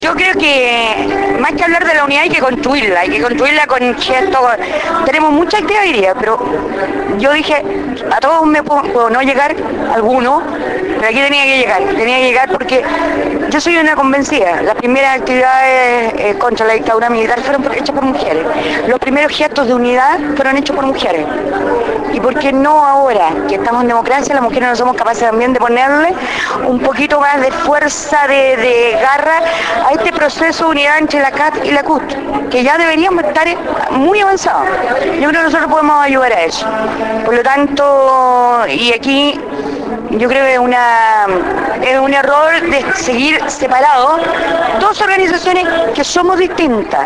Yo creo que más que hablar de la unidad hay que construirla con gestos. Tenemos mucha actividad hoy día, pero yo dije, a todos me puedo no llegar, algunos, pero aquí tenía que llegar porque yo soy una convencida. Las primeras actividades contra la dictadura militar fueron hechas por mujeres. Los primeros gestos de unidad fueron hechos por mujeres. ¿Y por qué no ahora, que estamos en democracia, las mujeres no somos capaces también de ponerle un poquito más de fuerza, de garra a este proceso de unidad entre la CAT y la CUT, que ya deberíamos estar muy avanzados? Yo creo que nosotros podemos ayudar a eso. Por lo tanto, y aquí yo creo que es un error de seguir separados dos organizaciones que somos distintas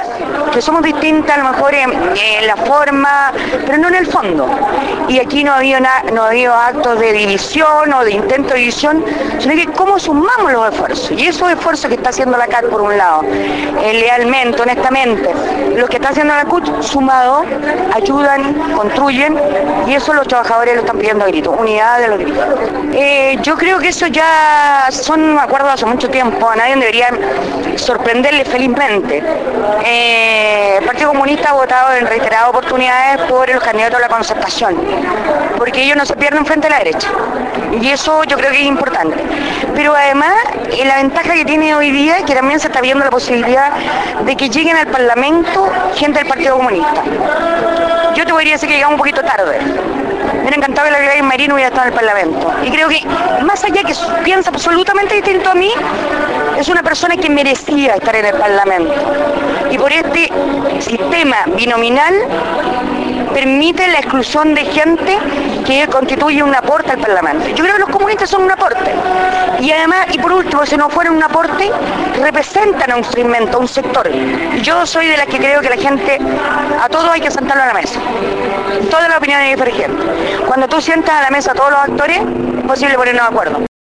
a lo mejor en la forma, pero no en el fondo. Y aquí no ha habido actos de división o de intento de división, sino que cómo sumamos los esfuerzos. Y esos esfuerzos que está haciendo la CAT por un lado, lealmente, honestamente, los que está haciendo la CUT sumados, ayudan, construyen, y eso los trabajadores lo están pidiendo a gritos, unidad de los gritos. Yo creo que eso ya son acuerdos hace mucho tiempo, a nadie debería sorprenderle felizmente. El Partido Comunista ha votado en reiteradas oportunidades por los candidatos a la concertación, porque ellos no se pierden frente a la derecha, y eso yo creo que es importante. Pero además, la ventaja que tiene hoy día es que también se está viendo la posibilidad de que lleguen al Parlamento gente del Partido Comunista. Yo te podría decir que llegamos un poquito tarde. Me hubiera encantado que la Gladys Marín hubiera estado en el Parlamento. Y creo que, más allá que piensa absolutamente distinto a mí, es una persona que merecía estar en el Parlamento. Y por este sistema binominal permite la exclusión de gente que constituye un aporte al Parlamento. Yo creo que los comunistas son un aporte. Y además, y por último, si no fueran un aporte, representan a un segmento, a un sector. Yo soy de las que creo que la gente, a todos hay que sentarlo a la mesa. Todas las opiniones divergentes. Cuando tú sientas a la mesa a todos los actores, es posible ponernos de acuerdo.